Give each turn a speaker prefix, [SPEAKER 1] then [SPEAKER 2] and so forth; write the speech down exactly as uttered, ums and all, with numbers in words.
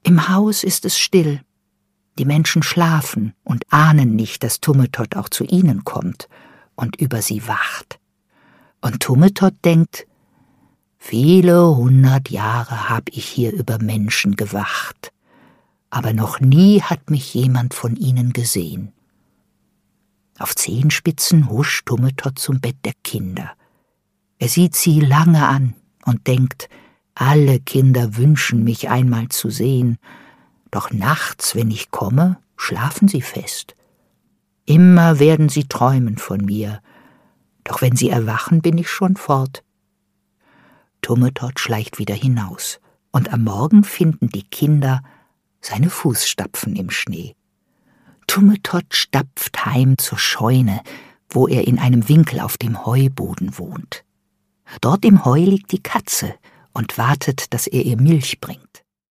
[SPEAKER 1] Im Haus ist es still. Die Menschen schlafen und ahnen nicht, dass Tummetott auch zu ihnen kommt und über sie wacht. Und Tummetott denkt, viele hundert Jahre hab ich hier über Menschen gewacht, aber noch nie hat mich jemand von ihnen gesehen. Auf Zehenspitzen huscht Tummetott zum Bett der Kinder. Er sieht sie lange an und denkt, alle Kinder wünschen mich einmal zu sehen, doch nachts, wenn ich komme, schlafen sie fest. Immer werden sie träumen von mir, doch wenn sie erwachen, bin ich schon fort. Tummetott schleicht wieder hinaus, und am Morgen finden die Kinder seine Fußstapfen im Schnee. Tummetott stapft heim zur Scheune, wo er in einem Winkel auf dem Heuboden wohnt. Dort im Heu liegt die Katze und wartet, dass er ihr Milch bringt.